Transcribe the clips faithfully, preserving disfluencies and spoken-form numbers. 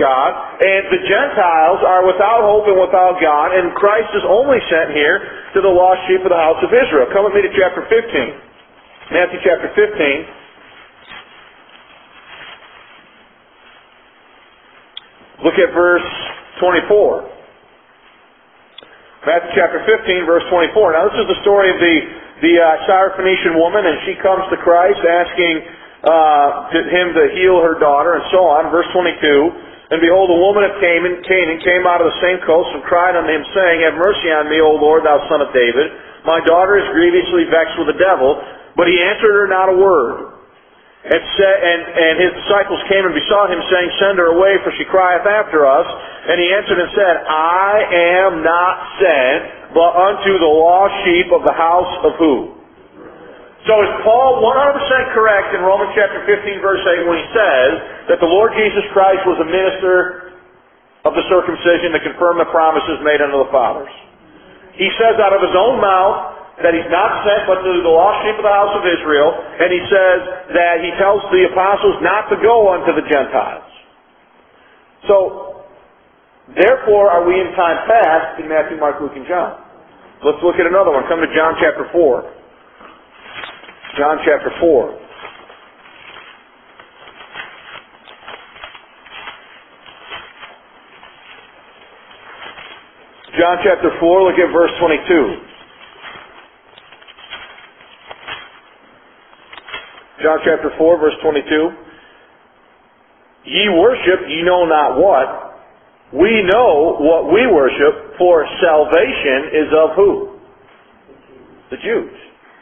God, and the Gentiles are without hope and without God, and Christ is only sent here to the lost sheep of the house of Israel. Come with me to chapter fifteen. Matthew chapter fifteen. Look at verse twenty-four. Matthew chapter fifteen, verse twenty-four. Now this is the story of the, the uh, Syrophoenician woman, and she comes to Christ asking uh, to him to heal her daughter, and so on. Verse twenty-two. And behold, a woman of Canaan, Canaan came out of the same coast and cried unto him, saying, Have mercy on me, O Lord, thou son of David. My daughter is grievously vexed with the devil. But he answered her not a word. And, said, and, and his disciples came and besought him, saying, Send her away, for she crieth after us. And he answered and said, I am not sent, but unto the lost sheep of the house of who? So is Paul one hundred percent correct in Romans chapter fifteen, verse eight, when he says that the Lord Jesus Christ was a minister of the circumcision to confirm the promises made unto the fathers? He says out of his own mouth that he's not sent but to the lost sheep of the house of Israel, and he says that he tells the apostles not to go unto the Gentiles. So, therefore are we in time past in Matthew, Mark, Luke, and John. Let's look at another one. Come to John chapter four. John chapter four. John chapter four, look at verse twenty-two. John chapter four, verse twenty-two. Ye worship ye know not what. We know what we worship, for salvation is of who? The Jews.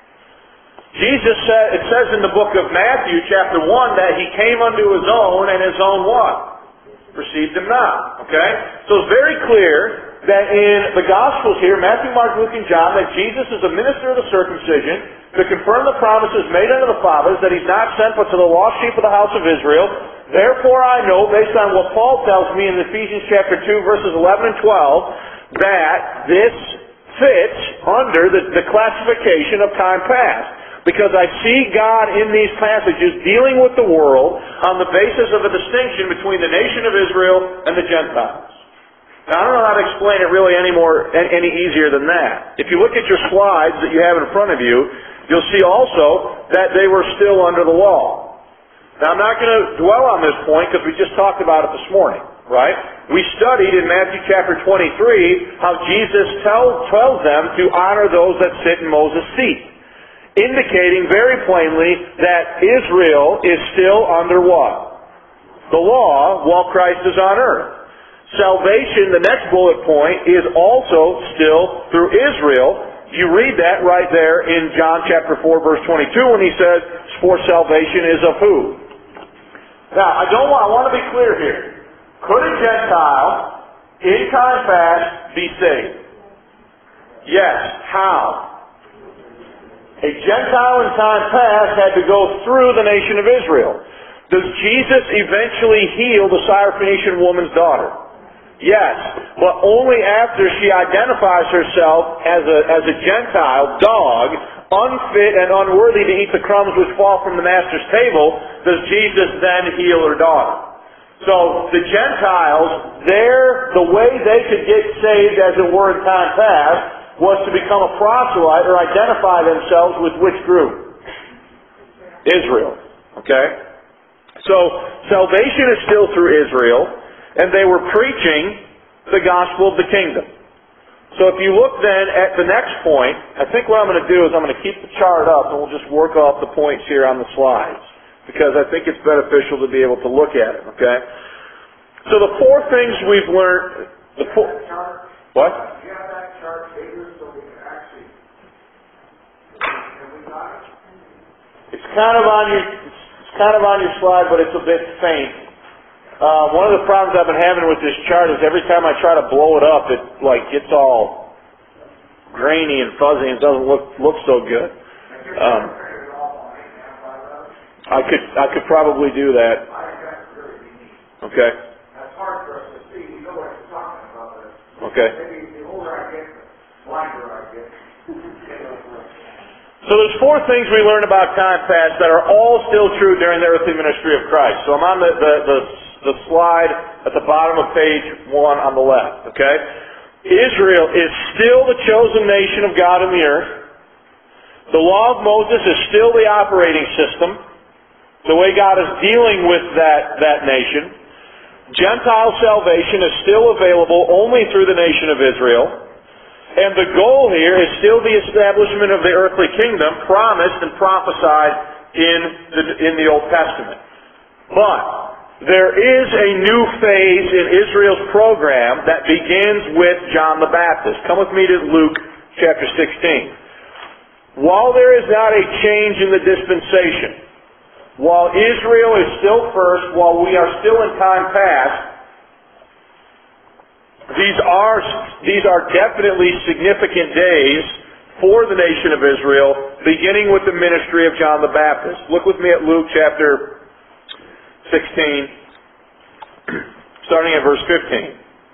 Jesus said, it says in the book of Matthew chapter one that he came unto his own, and his own what? Received him not. Okay? So it's very clear that in the Gospels here, Matthew, Mark, Luke, and John, that Jesus is a minister of the circumcision to confirm the promises made unto the fathers, that he's not sent but to the lost sheep of the house of Israel. Therefore I know, based on what Paul tells me in Ephesians chapter two, verses eleven and twelve, that this fits under the, the classification of time past. Because I see God in these passages dealing with the world on the basis of a distinction between the nation of Israel and the Gentiles. Now, I don't know how to explain it really any more, any easier than that. If you look at your slides that you have in front of you, you'll see also that they were still under the law. Now, I'm not going to dwell on this point because we just talked about it this morning, right? We studied in Matthew chapter twenty-three how Jesus tell, tells them to honor those that sit in Moses' seat, indicating very plainly that Israel is still under what? The law while Christ is on earth. Salvation, the next bullet point, is also still through Israel. You read that right there in John chapter four, verse twenty-two, when he says, For salvation is of who? Now, I don't want, I want to be clear here. Could a Gentile in time past be saved? Yes. How? A Gentile in time past had to go through the nation of Israel. Does Jesus eventually heal the Syrophoenician woman's daughter? Yes, but only after she identifies herself as a, as a Gentile dog, unfit and unworthy to eat the crumbs which fall from the master's table, does Jesus then heal her daughter. So the Gentiles, their, the way they could get saved, as it were, in time past, was to become a proselyte or identify themselves with which group? Israel. Okay? So salvation is still through Israel. And they were preaching the gospel of the kingdom. So if you look then at the next point, I think what I'm going to do is I'm going to keep the chart up and we'll just work off the points here on the slides. Because I think it's beneficial to be able to look at it, okay? So the four things we've learned... The four, what? Do you have that chart bigger so we can actually... Can we got it? It's kind of on your, it's kind of on your slide, but it's a bit faint. Uh, one of the problems I've been having with this chart is every time I try to blow it up, it like gets all grainy and fuzzy and doesn't look look so good. Um, I could I could probably do that. Okay. That's hard for us to see. We know what you're talking about. Okay. Maybe the older I get, the blinder I get. So there's four things we learn about time past that are all still true during the earthly ministry of Christ. So I'm on the, the, the the slide at the bottom of page one on the left, okay? Israel is still the chosen nation of God in the earth. The law of Moses is still the operating system, the way God is dealing with that, that nation. Gentile salvation is still available only through the nation of Israel. And the goal here is still the establishment of the earthly kingdom promised and prophesied in the, in the Old Testament. But there is a new phase in Israel's program that begins with John the Baptist. Come with me to Luke chapter sixteen. While there is not a change in the dispensation, while Israel is still first, while we are still in time past, these are, these are definitely significant days for the nation of Israel, beginning with the ministry of John the Baptist. Look with me at Luke chapter sixteen, starting at verse fifteen.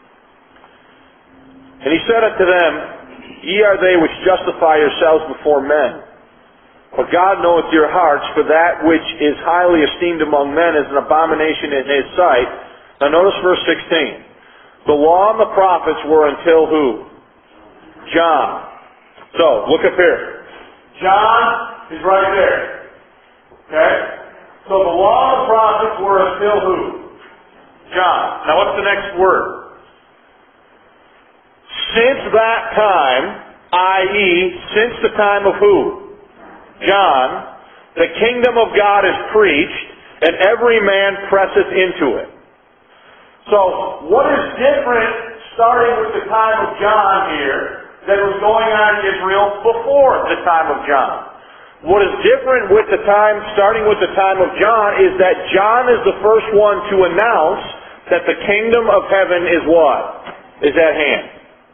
And he said unto them, Ye are they which justify yourselves before men. But God knoweth your hearts, for that which is highly esteemed among men is an abomination in His sight. Now notice verse sixteen. The law and the prophets were until who? John. So, look up here. John is right there. Okay? So the law and the prophets were until who? John. Now what's the next word? Since that time, that is, since the time of who? John, the kingdom of God is preached, and every man presseth into it. So, what is different starting with the time of John here that was going on in Israel before the time of John? What is different with the time, starting with the time of John, is that John is the first one to announce that the kingdom of heaven is what? Is at hand.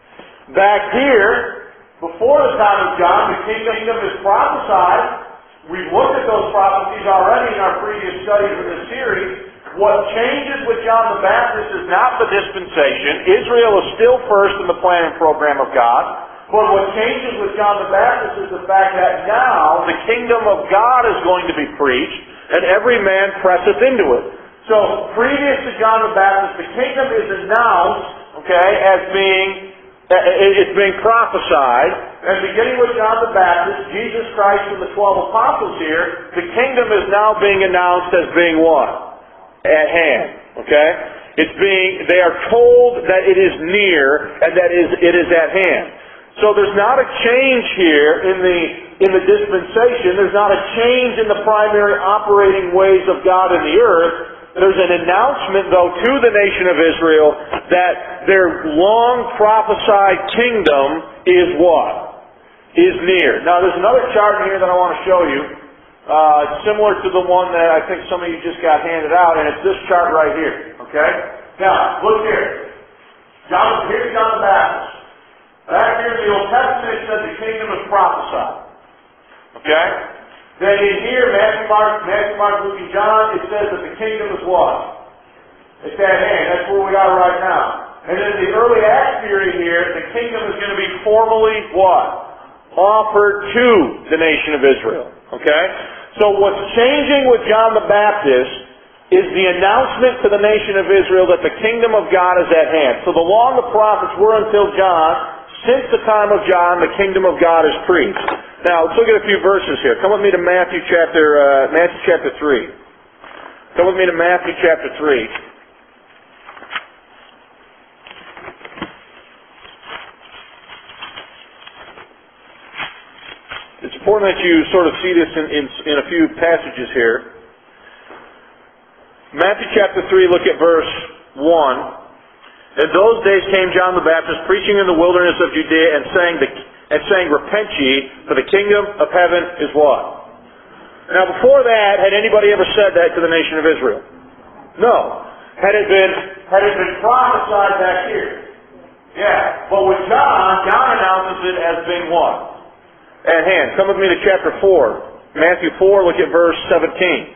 Back here, before the time of John, the kingdom is prophesied. We've looked at those prophecies already in our previous studies in this series. What changes with John the Baptist is not the dispensation. Israel is still first in the plan and program of God. But what changes with John the Baptist is the fact that now the kingdom of God is going to be preached, and every man presseth into it. So, previous to John the Baptist, the kingdom is announced, okay, as being It's being prophesied, and beginning with John the Baptist, Jesus Christ and the twelve apostles here, the kingdom is now being announced as being what? At hand. Okay? It's being, they are told that it is near, and that is, it is at hand. So there's not a change here in the, in the dispensation, there's not a change in the primary operating ways of God in the earth. There's an announcement, though, to the nation of Israel that their long prophesied kingdom is what? Is near. Now, there's another chart in here that I want to show you, uh, similar to the one that I think some of you just got handed out, and it's this chart right here. Okay? Now, look here. John, here's John the Baptist. Back here in the Old Testament, it said the kingdom is prophesied. Okay? Then in here, Matthew, Mark, Matthew, Mark, Luke, and John, it says that the kingdom is what? It's at hand. That's where we are right now. And in the early Acts period here, the kingdom is going to be formally what? Offered to the nation of Israel. Okay? So what's changing with John the Baptist is the announcement to the nation of Israel that the kingdom of God is at hand. So the law and the prophets were until John. Since the time of John, the kingdom of God is preached. Now, let's look at a few verses here. Come with me to Matthew chapter, uh, Matthew chapter three. Come with me to Matthew chapter three. It's important that you sort of see this in, in, in a few passages here. Matthew chapter three, look at verse one. In those days came John the Baptist, preaching in the wilderness of Judea, and saying, the, and saying, Repent ye, for the kingdom of heaven is what? Now before that, had anybody ever said that to the nation of Israel? No. Had it been, had it been prophesied back here? Yeah. But with John, John announces it as being what? At hand. Come with me to chapter four. Matthew four, look at verse seventeen.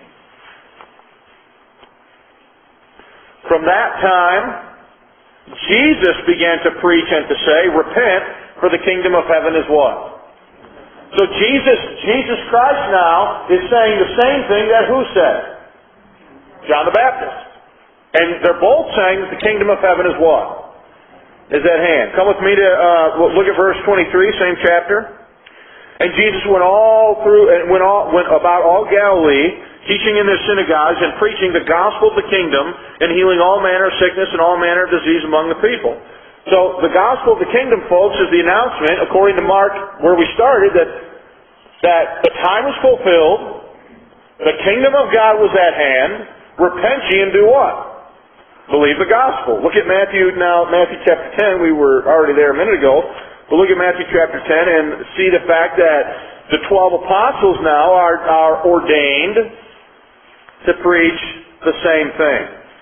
From that time, Jesus began to preach and to say, Repent, for the kingdom of heaven is what? So Jesus, Jesus Christ now is saying the same thing that who said? John the Baptist. And they're both saying that the kingdom of heaven is what? Is at hand. Come with me to uh, look at verse twenty-three, same chapter. And Jesus went all through, and went all went about all Galilee, teaching in their synagogues and preaching the gospel of the kingdom, and healing all manner of sickness and all manner of disease among the people. So the gospel of the kingdom, folks, is the announcement, according to Mark, where we started, that that the time was fulfilled, the kingdom of God was at hand. Repent ye and do what? Believe the gospel. Look at Matthew now, Matthew chapter ten. We were already there a minute ago. But look at Matthew chapter ten and see the fact that the twelve apostles now are, are ordained to preach the same thing.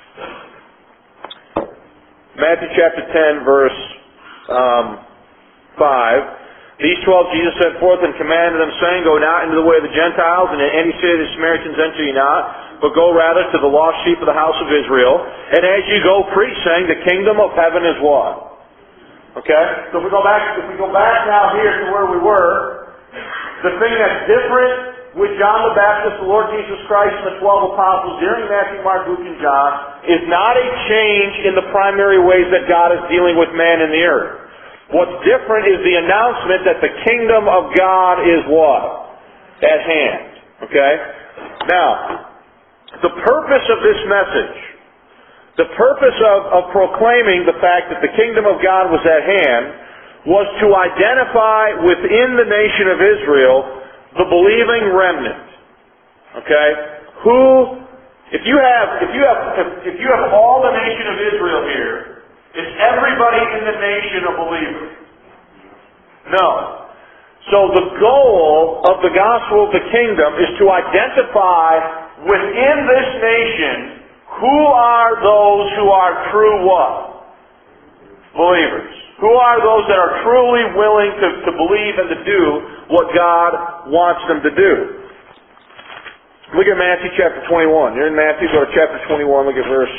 Matthew chapter ten, verse um, five. These twelve Jesus sent forth and commanded them, saying, Go not into the way of the Gentiles, and in any city of the Samaritans enter ye not, but go rather to the lost sheep of the house of Israel. And as ye go, preach, saying, The kingdom of heaven is what? Okay? So if we go back, if we go back now here to where we were, the thing that's different with John the Baptist, the Lord Jesus Christ, and the twelve apostles during Matthew, Mark, Luke, and John is not a change in the primary ways that God is dealing with man in the earth. What's different is the announcement that the kingdom of God is what? At hand. Okay? Now, the purpose of this message, the purpose of, of proclaiming the fact that the kingdom of God was at hand, was to identify within the nation of Israel the believing remnant. Okay? Who, if you have, if you have, if, if you have all the nation of Israel here, is everybody in the nation a believer? No. So the goal of the gospel of the kingdom is to identify within this nation who are those who are true what? Believers. Who are those that are truly willing to, to believe and to do what God wants them to do? Look at Matthew chapter twenty-one. You're in Matthew, go to chapter twenty-one, look at verse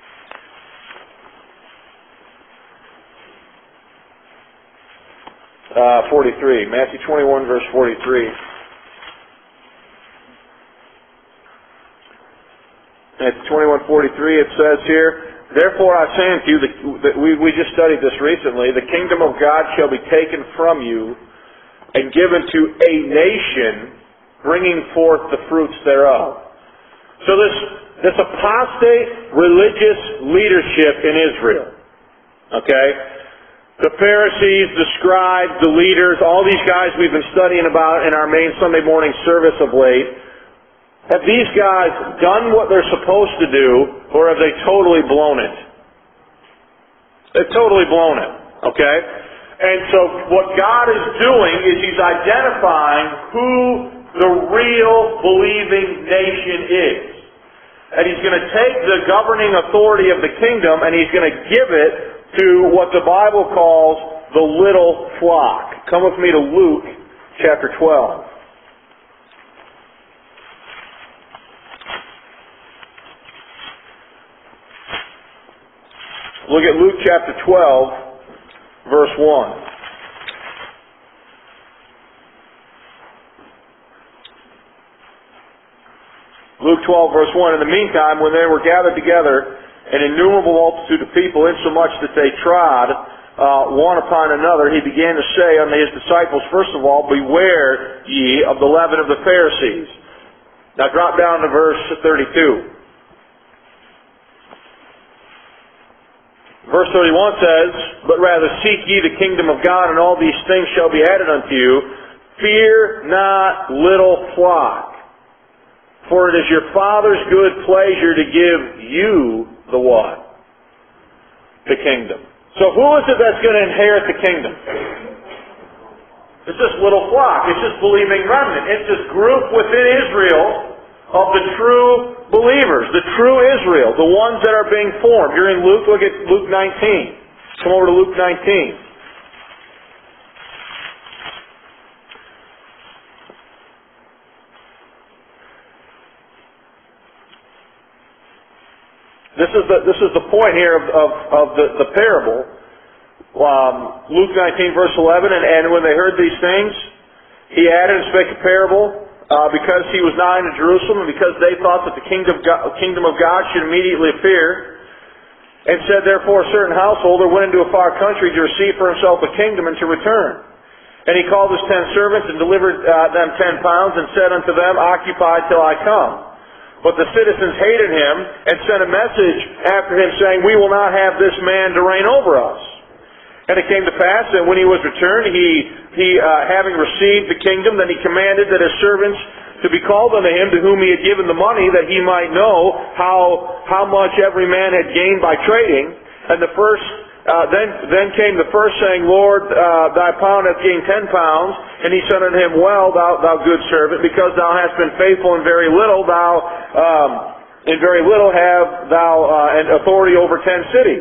Uh, forty-three. Matthew twenty-one, verse forty-three. Matthew twenty-one, forty-three, it says here, Therefore I say unto you, that we, we just studied this recently, the kingdom of God shall be taken from you and given to a nation, bringing forth the fruits thereof. So this, this apostate religious leadership in Israel, okay? The Pharisees, the scribes, the leaders, all these guys we've been studying about in our main Sunday morning service of late, have these guys done what they're supposed to do, or have they totally blown it? They've totally blown it, okay? And so what God is doing is He's identifying who the real believing nation is. And He's going to take the governing authority of the kingdom and He's going to give it to what the Bible calls the little flock. Come with me to Luke chapter twelve. Look at Luke chapter twelve, verse one. Luke twelve, verse one. In the meantime, when they were gathered together, an innumerable multitude of people, insomuch that they trod uh, one upon another, he began to say unto his disciples, First of all, beware ye of the leaven of the Pharisees. Now drop down to verse thirty-two. Verse thirty-one says, But rather seek ye the kingdom of God, and all these things shall be added unto you. Fear not, little flock, for it is your Father's good pleasure to give you the what? The kingdom. So who is it that's going to inherit the kingdom? It's this little flock. It's this believing remnant. It's this group within Israel of the true believers, the true Israel, the ones that are being formed. You're in Luke, look at Luke nineteen. Come over to Luke nineteen. This is the this is the point here of of, of the, the parable. Um, Luke nineteen, verse eleven, and, and when they heard these things, he added and spake a parable, uh, because he was nigh unto Jerusalem, and because they thought that the kingdom of God, kingdom of God should immediately appear. And said, therefore a certain householder went into a far country to receive for himself a kingdom and to return. And he called his ten servants and delivered uh, them ten pounds and said unto them, occupy till I come. But the citizens hated him and sent a message after him saying, we will not have this man to reign over us. And it came to pass that when he was returned, he, he uh, having received the kingdom, then he commanded that his servants to be called unto him to whom he had given the money, that he might know how, how much every man had gained by trading. And the first Uh, then, then came the first saying, Lord, uh, thy pound hath gained ten pounds. And he said unto him, well, thou, thou good servant, because thou hast been faithful in very little, thou, um, in very little have thou uh, an authority over ten cities.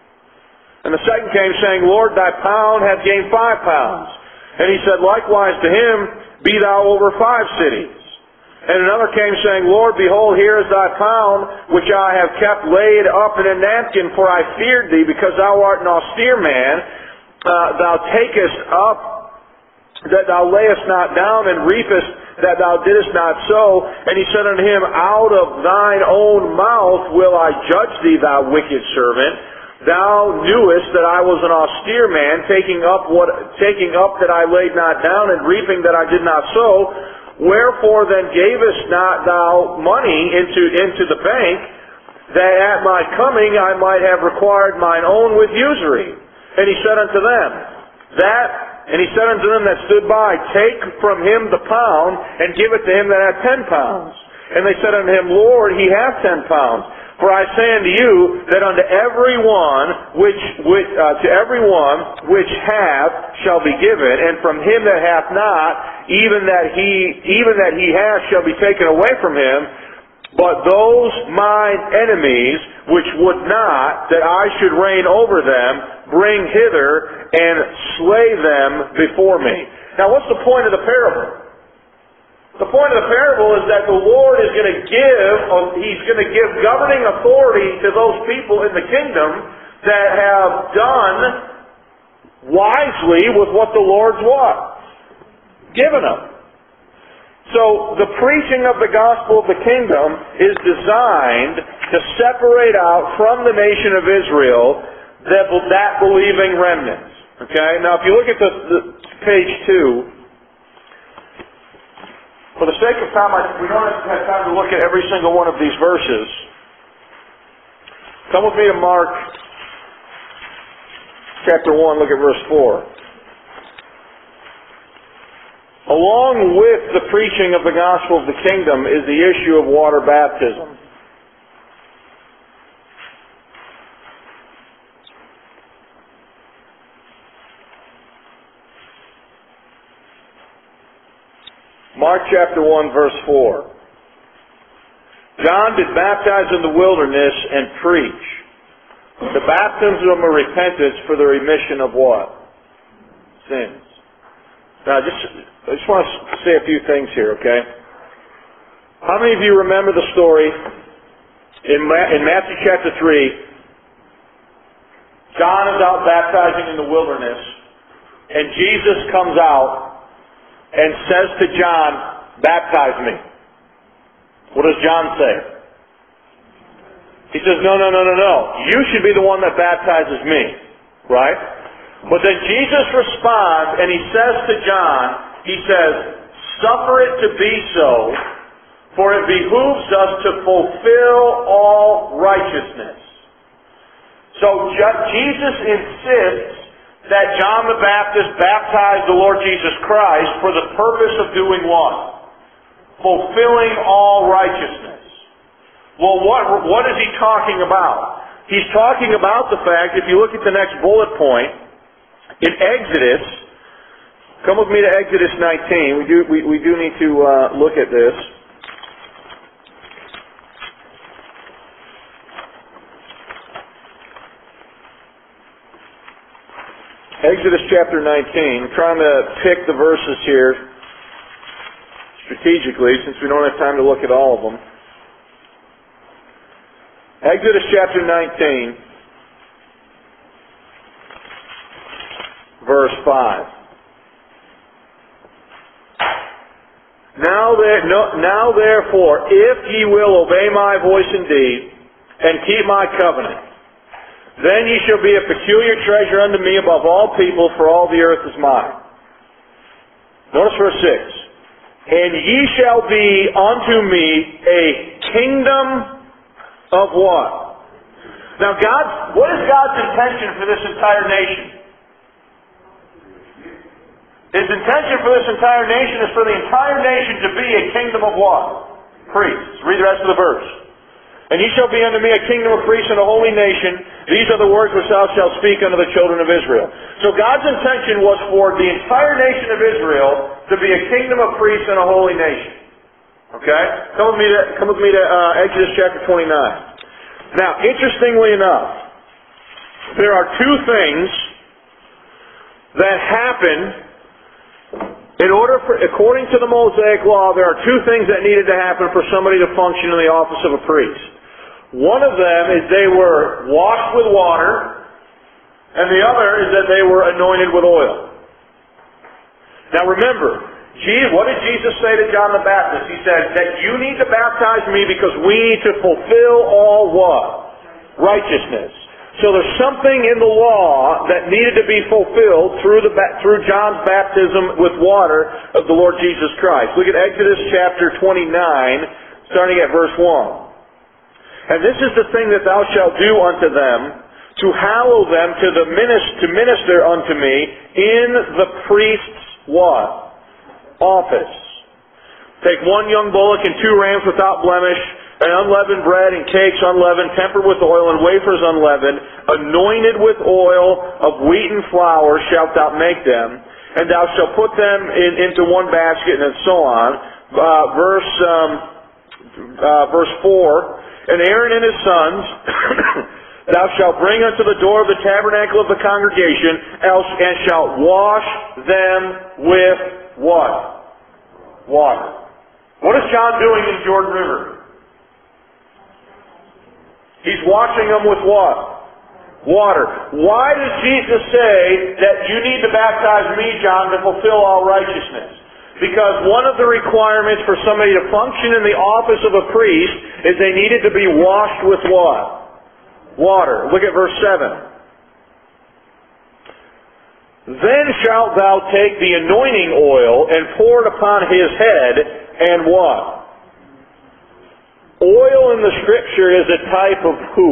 And the second came saying, Lord, thy pound hath gained five pounds. And he said likewise to him, be thou over five cities. And another came saying, Lord, behold, here is thy pound, which I have kept laid up in a napkin, for I feared thee, because thou art an austere man. Uh, thou takest up, that thou layest not down, and reapest, that thou didst not sow. And he said unto him, out of thine own mouth will I judge thee, thou wicked servant. Thou knewest that I was an austere man, taking up what, taking up that I laid not down, and reaping that I did not sow. Wherefore then gavest not thou money into, into the bank, that at my coming I might have required mine own with usury? And he said unto them, that, and he said unto them that stood by, take from him the pound, and give it to him that hath ten pounds. And they said unto him, Lord, he hath ten pounds. For I say unto you, that unto every one which, which uh, to every one which hath shall be given, and from him that hath not, even that he even that he hath shall be taken away from him. But those mine enemies which would not that I should reign over them, bring hither and slay them before me. Now, what's the point of the parable? The point of the parable is that the Lord is going to give, He's going to give governing authority to those people in the kingdom that have done wisely with what the Lord's what? Given them. So the preaching of the gospel of the kingdom is designed to separate out from the nation of Israel that, that believing remnant. Okay? Now if you look at the, the page two, for the sake of time, I, we don't have time to look at every single one of these verses. Come with me to Mark chapter one, look at verse four. Along with the preaching of the gospel of the kingdom is the issue of water baptism. Mark chapter one, verse four. John did baptize in the wilderness and preach the baptism of repentance for the remission of what? Sins. Now, just, I just want to say a few things here, okay? How many of you remember the story in, Ma- in Matthew chapter three? John is out baptizing in the wilderness, and Jesus comes out and says to John, baptize me. What does John say? He says, no, no, no, no, no. You should be the one that baptizes me. Right? But then Jesus responds and he says to John, he says, suffer it to be so, for it behooves us to fulfill all righteousness. So Jesus insists that John the Baptist baptized the Lord Jesus Christ for the purpose of doing what? Fulfilling all righteousness. Well, what, what is he talking about? He's talking about the fact, if you look at the next bullet point, in Exodus, come with me to Exodus nineteen. We do, we, we do need to uh, look at this. Exodus chapter nineteen. I'm trying to pick the verses here strategically since we don't have time to look at all of them. Exodus chapter nineteen, verse five. Now, there, no, now therefore, if ye will obey my voice indeed, and keep my covenant, Then ye shall be a peculiar treasure unto me above all people, for all the earth is mine. Notice verse six. And ye shall be unto me a kingdom of what? Now God, what is God's intention for this entire nation? His intention for this entire nation is for the entire nation to be a kingdom of what? Priests. Read the rest of the verse. And ye shall be unto me a kingdom of priests and a holy nation. These are the words which thou shalt speak unto the children of Israel. So God's intention was for the entire nation of Israel to be a kingdom of priests and a holy nation. Okay? Come with me to, come with me to uh, Exodus chapter twenty-nine. Now, interestingly enough, there are two things that happen in order for, according to the Mosaic Law, there are two things that needed to happen for somebody to function in the office of a priest. One of them is they were washed with water, and the other is that they were anointed with oil. Now remember, Jesus, what did Jesus say to John the Baptist? He said that you need to baptize me because we need to fulfill all what? Righteousness. So there's something in the law that needed to be fulfilled through the through John's baptism with water of the Lord Jesus Christ. Look at Exodus chapter twenty-nine, starting at verse one. And this is the thing that thou shalt do unto them, to hallow them to the minister, to minister unto me in the priest's what? Office. Take one young bullock and two rams without blemish, and unleavened bread and cakes unleavened, tempered with oil, and wafers unleavened, anointed with oil of wheaten flour shalt thou make them, and thou shalt put them in, into one basket, and so on. Uh, verse um, uh, verse four. And Aaron and his sons thou shalt bring unto the door of the tabernacle of the congregation, else and shalt wash them with what? Water. What is John doing in Jordan River? He's washing them with what? Water. Why does Jesus say that you need to baptize me, John, to fulfill all righteousness? Because one of the requirements for somebody to function in the office of a priest is they needed to be washed with what? Water. Look at verse seven. Then shalt thou take the anointing oil and pour it upon his head, and what? Oil in the Scripture is a type of who?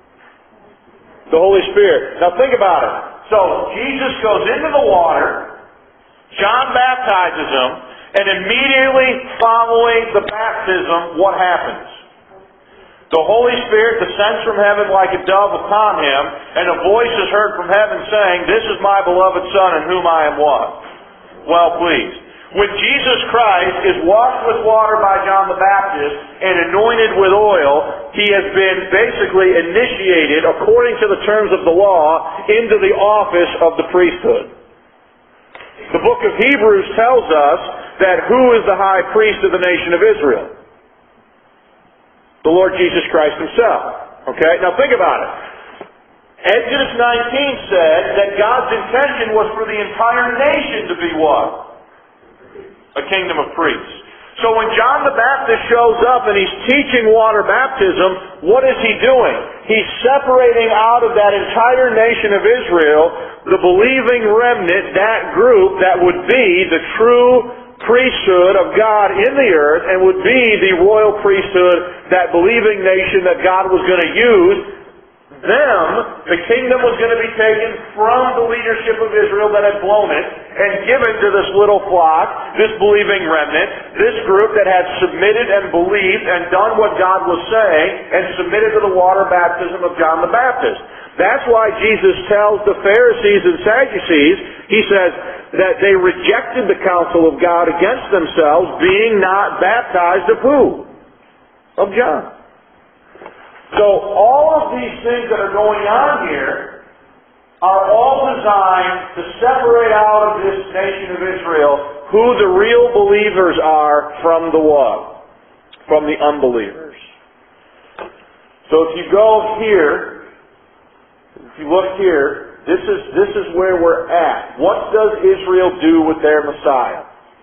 The Holy Spirit. Now think about it. So Jesus goes into the water, John baptizes him, and immediately following the baptism, what happens? The Holy Spirit descends from heaven like a dove upon him, and a voice is heard from heaven saying, This is my beloved Son, in whom I am what? Well pleased. When Jesus Christ is washed with water by John the Baptist and anointed with oil, he has been basically initiated, according to the terms of the law, into the office of the priesthood. The book of Hebrews tells us that who is the high priest of the nation of Israel? The Lord Jesus Christ himself. Okay? Now think about it. Exodus nineteen said that God's intention was for the entire nation to be what? A kingdom of priests. So when John the Baptist shows up and he's teaching water baptism, what is he doing? He's separating out of that entire nation of Israel the believing remnant, that group that would be the true priesthood of God in the earth and would be the royal priesthood, that believing nation that God was going to use. Them, the kingdom was going to be taken from the leadership of Israel that had blown it and given to this little flock, this believing remnant, this group that had submitted and believed and done what God was saying and submitted to the water baptism of John the Baptist. That's why Jesus tells the Pharisees and Sadducees, he says that they rejected the counsel of God against themselves, being not baptized of who? Of John. So all of these things that are going on here are all designed to separate out of this nation of Israel who the real believers are from the what? From the unbelievers. So if you go here, if you look here, this is, this is where we're at. What does Israel do with their Messiah?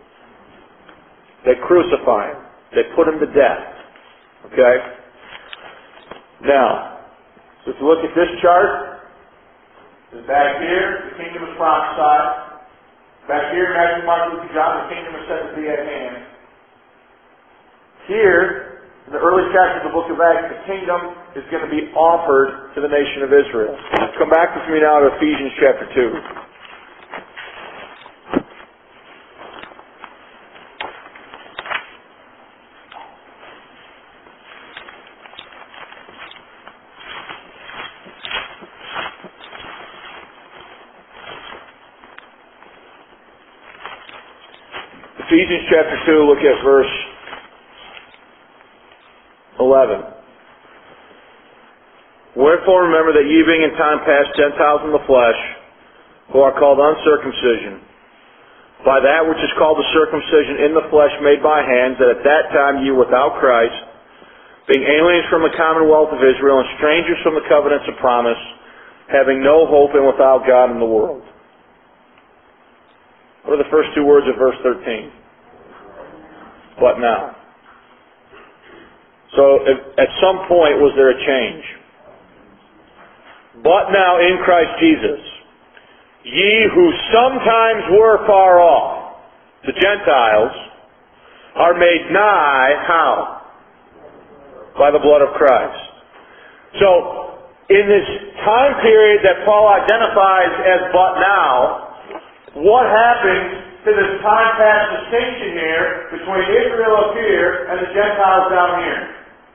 They crucify him. They put him to death. Okay? Now, so if you look at this chart, Is back here, the kingdom is prophesied. Back here, Matthew, Mark, Luke, and John, the kingdom is said to be at hand. Here, in the early chapters of the book of Acts, the kingdom is going to be offered to the nation of Israel. Come back with me now to Ephesians chapter two. Ephesians chapter two, look at verse eleven. Wherefore remember that ye being in time past Gentiles in the flesh, who are called uncircumcision, by that which is called the circumcision in the flesh made by hands, that at that time ye were without Christ, being aliens from the commonwealth of Israel, and strangers from the covenants of promise, having no hope and without God in the world. What are the first two words of verse thirteen? But now. So if, at some point was there a change. But now in Christ Jesus, ye who sometimes were far off, the Gentiles, are made nigh, how? By the blood of Christ. So, in this time period that Paul identifies as but now, what happens to this time past distinction here between Israel up here and the Gentiles down here?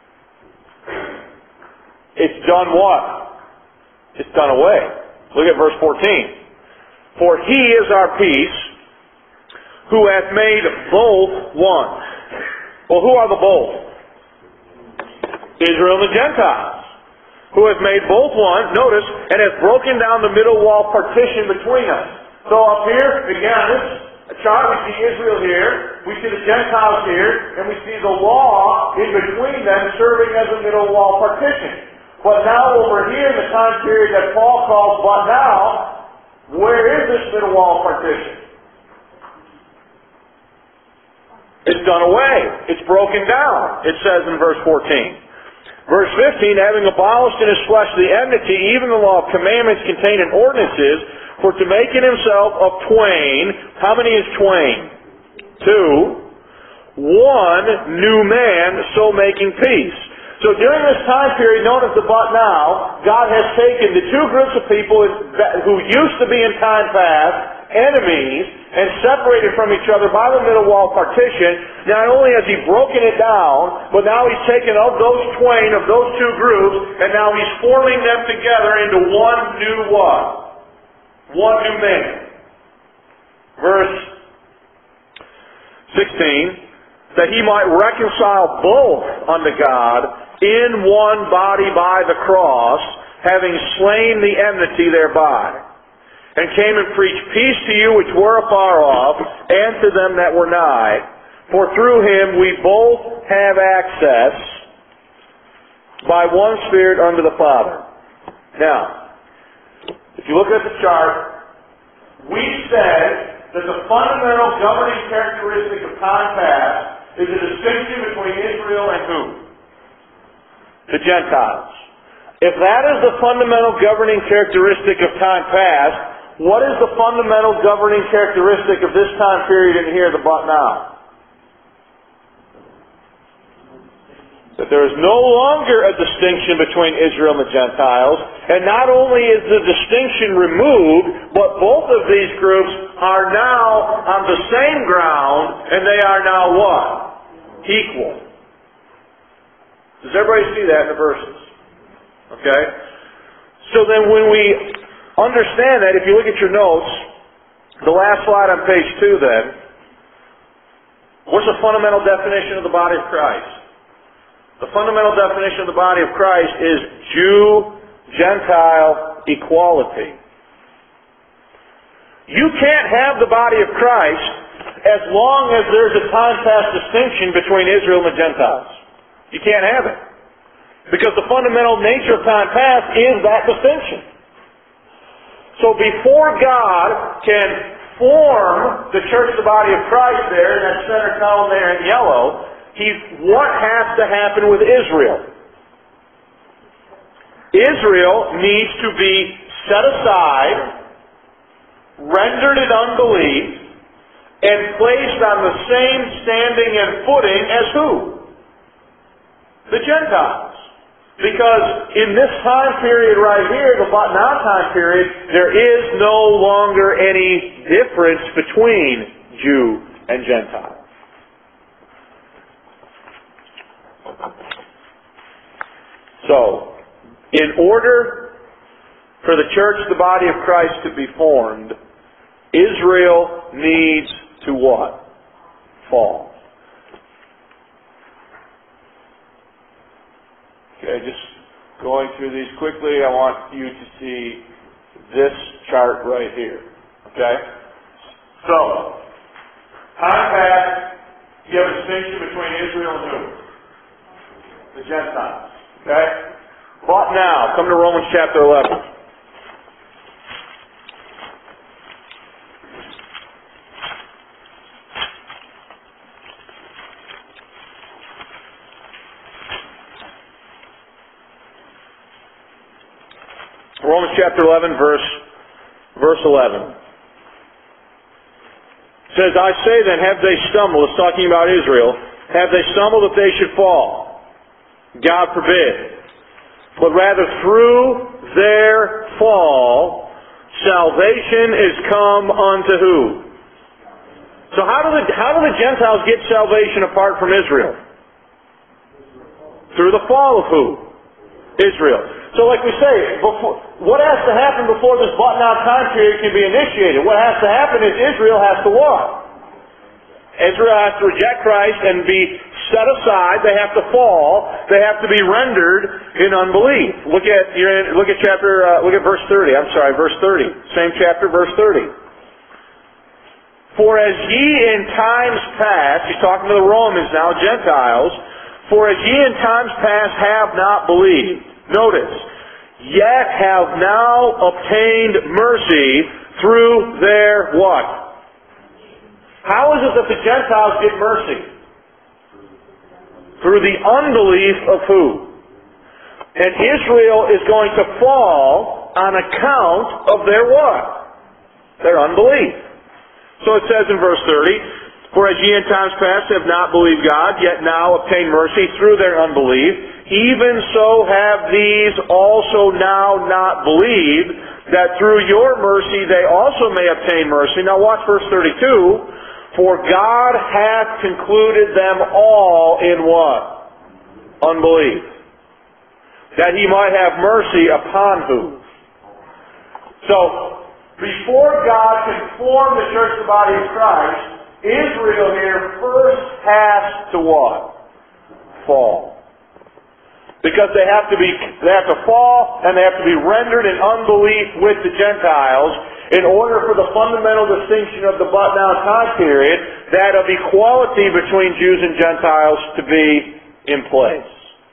It's done what? It's done away. Look at verse fourteen. For he is our peace, who hath made both one. Well, who are the both? Israel and the Gentiles, who have made both one, notice, and have broken down the middle wall partition between us. So up here, again, on this chart, we see Israel here, we see the Gentiles here, and we see the law in between them serving as a middle wall partition. But now over here in the time period that Paul calls but now, where is this middle wall partition? It's done away. It's broken down, it says in verse fourteen. Verse fifteen, having abolished in his flesh the enmity, even the law of commandments contained in ordinances, for to make in himself of twain, how many is twain? Two. One new man, so making peace. So during this time period known as the but now, God has taken the two groups of people who used to be in time past enemies and separated from each other by the middle wall partition. Not only has He broken it down, but now He's taken of those twain, of those two groups, and now He's forming them together into one new what? One new man. Verse sixteen, that He might reconcile both unto God in one body by the cross, having slain the enmity thereby, and came and preached peace to you which were afar off, and to them that were nigh. For through Him we both have access by one Spirit unto the Father. Now, if you look at the chart, we said that the fundamental governing characteristic of time past is a distinction between Israel and who? The Gentiles. If that is the fundamental governing characteristic of time past, what is the fundamental governing characteristic of this time period in here, the but now? That there is no longer a distinction between Israel and the Gentiles, and not only is the distinction removed, but both of these groups are now on the same ground, and they are now what? Equal. Does everybody see that in the verses? Okay? So then when we understand that, if you look at your notes, the last slide on page two then, what's the fundamental definition of the body of Christ? The fundamental definition of the body of Christ is Jew-Gentile equality. You can't have the body of Christ as long as there's a time-past distinction between Israel and the Gentiles. You can't have it. Because the fundamental nature of time past is that distinction. So before God can form the church, the body of Christ there, in that center column there in yellow, he, what has to happen with Israel? Israel needs to be set aside, rendered in unbelief, and placed on the same standing and footing as who? The Gentiles. Because in this time period right here, the but now time period, there is no longer any difference between Jew and Gentile. So, in order for the church, the body of Christ, to be formed, Israel needs to what? Fall. Okay, just going through these quickly, I want you to see this chart right here. Okay? So, time past, you have a distinction between Israel and who? The Gentiles. Okay? But now, come to Romans chapter eleven. Romans chapter eleven, verse verse eleven. It says, I say then, have they stumbled? It's talking about Israel. Have they stumbled that they should fall? God forbid. But rather through their fall, salvation is come unto who? So how do the how do the Gentiles get salvation apart from Israel? Through the fall of who? Israel. So like we say, before, what has to happen before this button-out time period can be initiated? What has to happen is Israel has to what? Israel has to reject Christ and be set aside. They have to fall. They have to be rendered in unbelief. Look at you're in, look at chapter. Uh, look at verse thirty. I'm sorry, verse thirty. Same chapter, verse thirty. For as ye in times past, he's talking to the Romans now, Gentiles. For as ye in times past have not believed, notice, yet have now obtained mercy through their what? How is it that the Gentiles get mercy? Through the unbelief of who? And Israel is going to fall on account of their what? Their unbelief. So it says in verse thirty, for as ye in times past have not believed God, yet now obtain mercy through their unbelief, even so have these also now not believed, that through your mercy they also may obtain mercy. Now watch verse thirty-two. For God hath concluded them all in what? Unbelief. That he might have mercy upon who? So, before God can form the church, the body of Christ, Israel here first has to what? Fall. Because they have to be, they have to fall and they have to be rendered in unbelief with the Gentiles in order for the fundamental distinction of the but-now time period, that of equality between Jews and Gentiles, to be in place.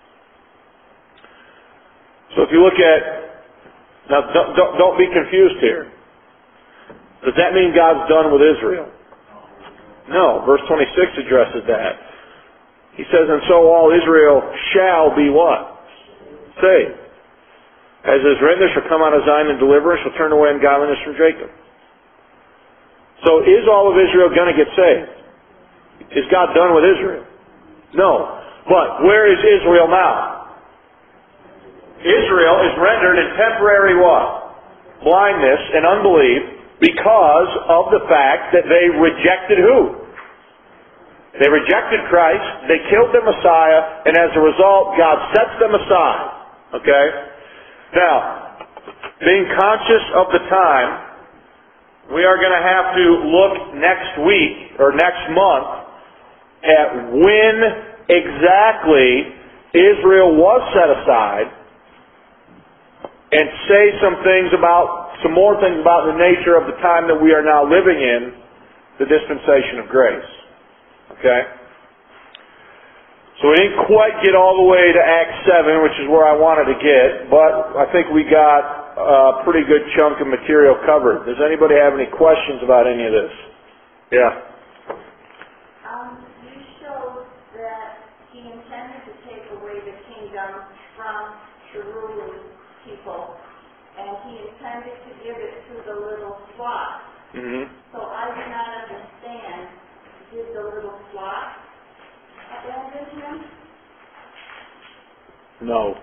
So if you look at, now don't, don't, don't be confused here. Does that mean God's done with Israel? No. Verse twenty-six addresses that. He says, and so all Israel shall be what? Saved. As is written, there shall come out of Zion and deliverance, shall turn away ungodliness from Jacob. So is all of Israel going to get saved? Is God done with Israel? No. But where is Israel now? Israel is rendered in temporary what? Blindness and unbelief because of the fact that they rejected who? They rejected Christ, they killed their Messiah, and as a result, God sets them aside. Okay? Now, being conscious of the time, we are going to have to look next week, or next month, at when exactly Israel was set aside, and say some things about, some more things about the nature of the time that we are now living in, the dispensation of grace. Okay? So we didn't quite get all the way to Acts seven, which is where I wanted to get, but I think we got a pretty good chunk of material covered. Does anybody have any questions about any of this? Yeah. Um, you showed that he intended to take away the kingdom from the ruling people, and he intended the little flock. Mm-hmm. So I do not understand, did the little flock abandon him? No.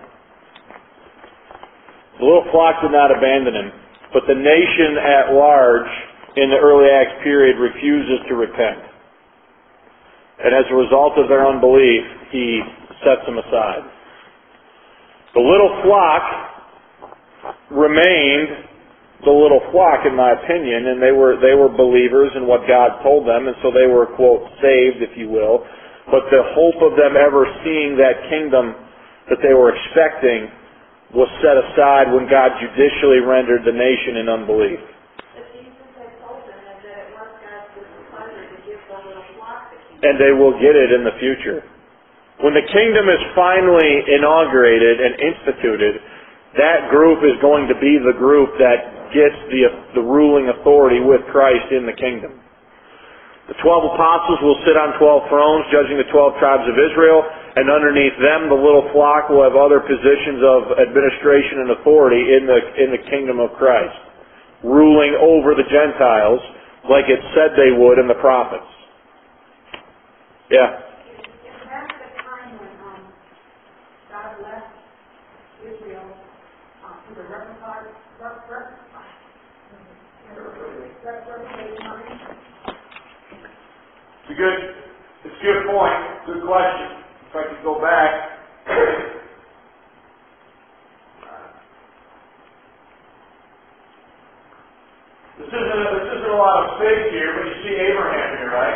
The little flock did not abandon him, but the nation at large in the early Acts period refuses to repent. And as a result of their unbelief, he sets them aside. The little flock remained the little flock, in my opinion, and they were they were believers in what God told them, and so they were, quote, saved, if you will. But the hope of them ever seeing that kingdom that they were expecting was set aside when God judicially rendered the nation in unbelief. But Jesus had told them that it was God's good pleasure to give the little flock the kingdom. And they will get it in the future. When the kingdom is finally inaugurated and instituted, that group is going to be the group that gets the, the ruling authority with Christ in the kingdom. The twelve apostles will sit on twelve thrones, judging the twelve tribes of Israel, and underneath them the little flock will have other positions of administration and authority in the, in the kingdom of Christ, ruling over the Gentiles like it said they would in the prophets. Yeah. If that's the time when um, God left Israel um, to the repertoire, repertoire, It's a good, it's a good point. Good question. If I could go back. This isn't, a, this isn't a lot of space here, but you see Abraham here, right?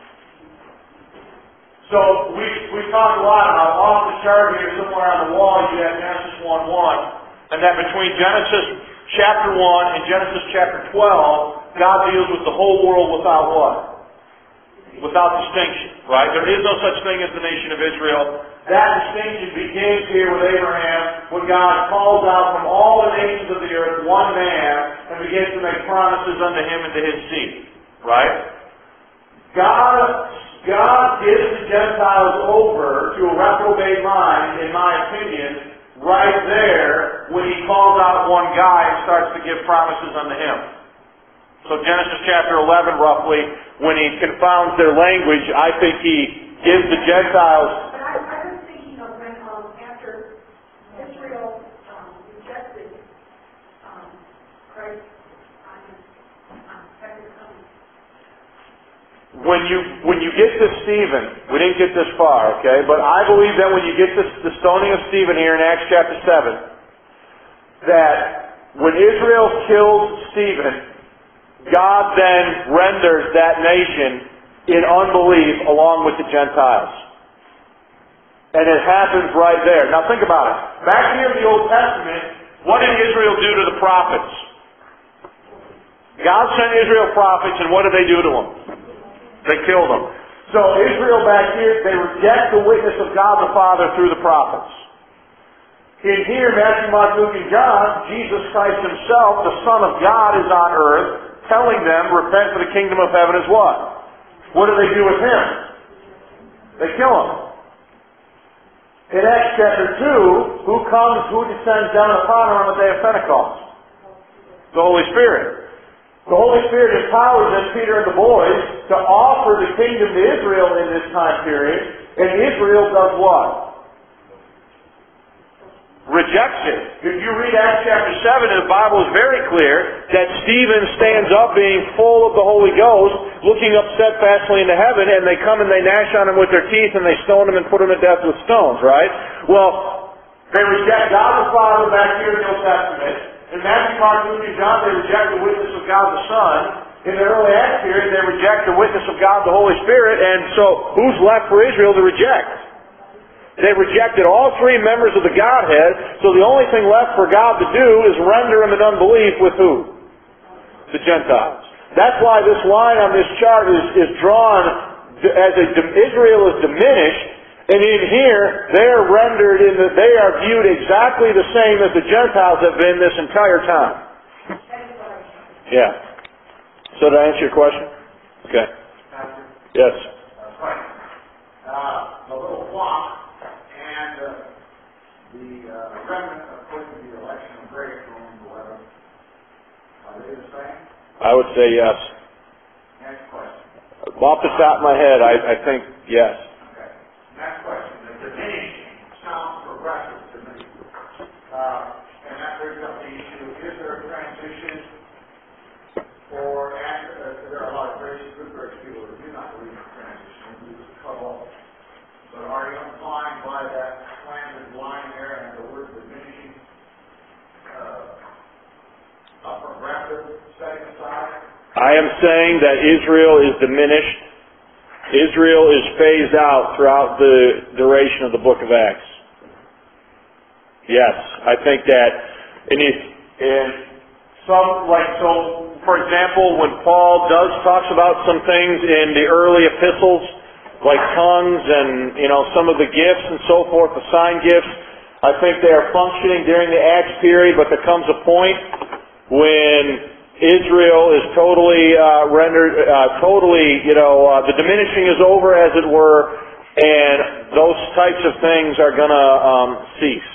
So we we talked a lot about off the chart here, somewhere on the wall, you have Genesis one one, and that between Genesis chapter one and Genesis chapter twelve, God deals with the whole world without what? Without distinction, right? There is no such thing as the nation of Israel. That distinction begins here with Abraham when God calls out from all the nations of the earth one man and begins to make promises unto him and to his seed, right? God, God gives the Gentiles over to a reprobate mind, in my opinion, right there when he calls out one guy and starts to give promises unto him. So Genesis chapter eleven, roughly, when he confounds their language, I think he gives the Gentiles... But I, I was thinking of when, um, after Israel um, rejected um, Christ on his um, second coming. When you when you get to Stephen, we didn't get this far, okay? But I believe that when you get to the stoning of Stephen here in Acts chapter seven, that when Israel kills Stephen, God then renders that nation in unbelief along with the Gentiles. And it happens right there. Now think about it. Back here in the Old Testament, what did Israel do to the prophets? God sent Israel prophets, and what did they do to them? They killed them. So Israel back here, they reject the witness of God the Father through the prophets. In here, Matthew, Mark, Luke, and John, Jesus Christ himself, the Son of God, is on earth, telling them, repent for the kingdom of heaven is what? What do they do with him? They kill him. In Acts chapter two, who comes, who descends down upon them on the day of Pentecost? The Holy Spirit. The Holy Spirit empowers them, Peter and the boys, to offer the kingdom to Israel in this time period, and Israel does what? Rejects it. If you read Acts chapter seven, the Bible is very clear that Stephen stands up being full of the Holy Ghost, looking up steadfastly into heaven, and they come and they gnash on him with their teeth, and they stone him and put him to death with stones, right? Well, they reject God the Father back here in the Old Testament. In Matthew, Mark, Luke, and John, they reject the witness of God the Son. In the early Acts period, they reject the witness of God the Holy Spirit, and so who's left for Israel to reject? They rejected all three members of the Godhead, so the only thing left for God to do is render them in unbelief with who? The Gentiles. That's why this line on this chart is, is drawn as a, Israel is diminished, and in here they are rendered in the, they are viewed exactly the same as the Gentiles have been this entire time. Yeah. So did I answer your question? Okay. Yes. Uh, the little flock and uh, the uh, remnant, according to the election of grace, Romans eleven, uh, they saying? I would say yes. Next question. Off the top of my head, I, I think yes. Okay. Next question. The diminishing sounds progressive to me. Uh, and that brings up the issue, is there a transition or after, uh, there are a lot of grace, good grace people who do not believe in transition, who just cut off. But are you implying by that slanted line there and the word diminishing uh, a progressive setting aside? I am saying that Israel is diminished. Israel is phased out throughout the duration of the book of Acts. Yes, I think that. And if, and some, like, so, for example, when Paul does talks about some things in the early epistles, like tongues and, you know, some of the gifts and so forth, the sign gifts, I think they are functioning during the Acts period, but there comes a point when Israel is totally uh, rendered, uh, totally, you know, uh, the diminishing is over, as it were, and those types of things are going to um, cease.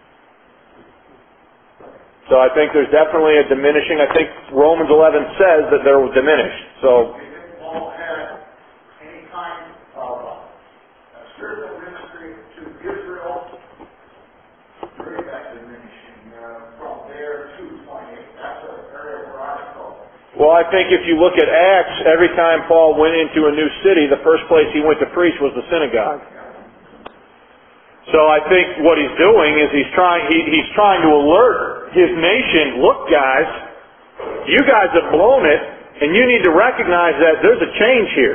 So I think there's definitely a diminishing. I think Romans eleven says that they're diminished. So. Did Paul have any kind of uh, spiritual ministry to Israel during that diminishing uh, from there to twenty-eight? That's an area where I go. Well, I think if you look at Acts, every time Paul went into a new city, the first place he went to preach was the synagogue. So I think what he's doing is he's trying he, he's trying to alert his nation, look guys, you guys have blown it, and you need to recognize that there's a change here.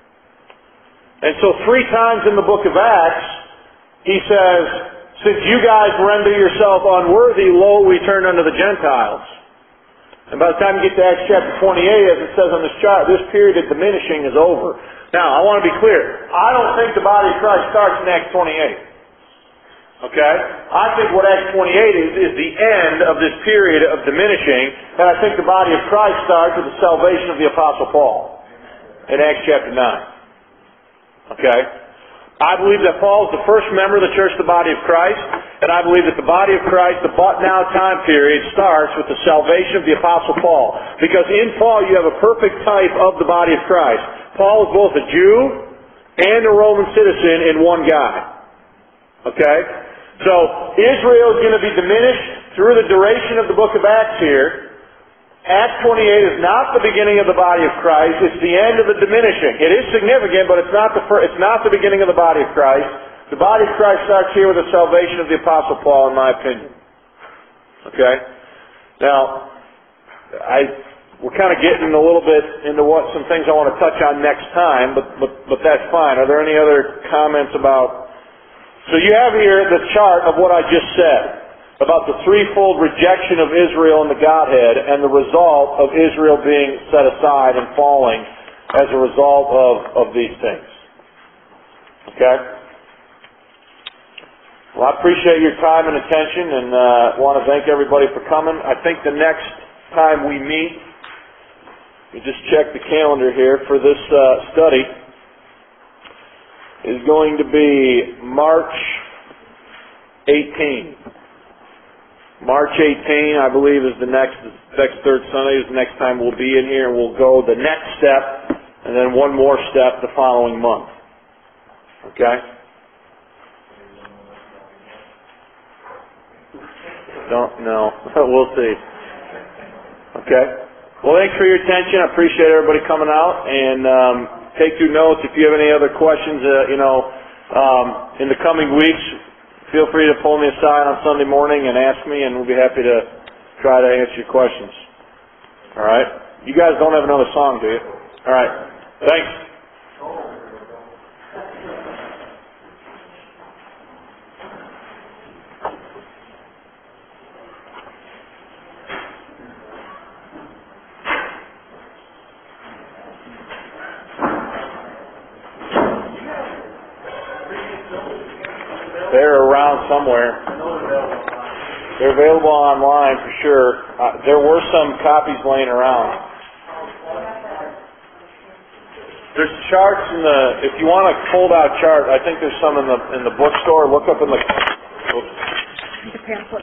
And so three times in the book of Acts, he says, since you guys render yourself unworthy, lo, we turn unto the Gentiles. And by the time you get to Acts chapter twenty-eight, as it says on this chart, this period of diminishing is over. Now, I want to be clear. I don't think the body of Christ starts in Acts twenty-eight. Okay? I think what Acts twenty-eight is, is the end of this period of diminishing, and I think the body of Christ starts with the salvation of the Apostle Paul in Acts chapter nine. Okay? I believe that Paul is the first member of the church of the body of Christ, and I believe that the body of Christ, the but now time period, starts with the salvation of the Apostle Paul. Because in Paul you have a perfect type of the body of Christ. Paul is both a Jew and a Roman citizen in one guy. Okay? So, Israel is going to be diminished through the duration of the book of Acts here. Acts twenty-eight is not the beginning of the body of Christ. It's the end of the diminishing. It is significant, but it's not the fir- it's not the beginning of the body of Christ. The body of Christ starts here with the salvation of the Apostle Paul, in my opinion. Okay? Now, I we're kind of getting a little bit into what some things I want to touch on next time, but but, but that's fine. Are there any other comments about... So you have here the chart of what I just said about the threefold rejection of Israel in the Godhead and the result of Israel being set aside and falling as a result of, of these things. Okay? Well, I appreciate your time and attention, and uh, want to thank everybody for coming. I think the next time we meet, we just check the calendar here for this uh, study, is going to be March eighteenth. March eighteenth, I believe, is the next, next third Sunday, is the next time we'll be in here, and we'll go the next step, and then one more step the following month. Okay? Don't know. We'll see. Okay? Well, thanks for your attention. I appreciate everybody coming out, and um, take two notes. If you have any other questions, uh, you know, um, in the coming weeks, feel free to pull me aside on Sunday morning and ask me, and we'll be happy to try to answer your questions. All right? You guys don't have another song, do you? All right. Thanks. They're around somewhere. They're available online for sure. Uh, there were some copies laying around. There's charts in the. If you want a fold-out chart, I think there's some in the in the bookstore. Look up in the. Oops.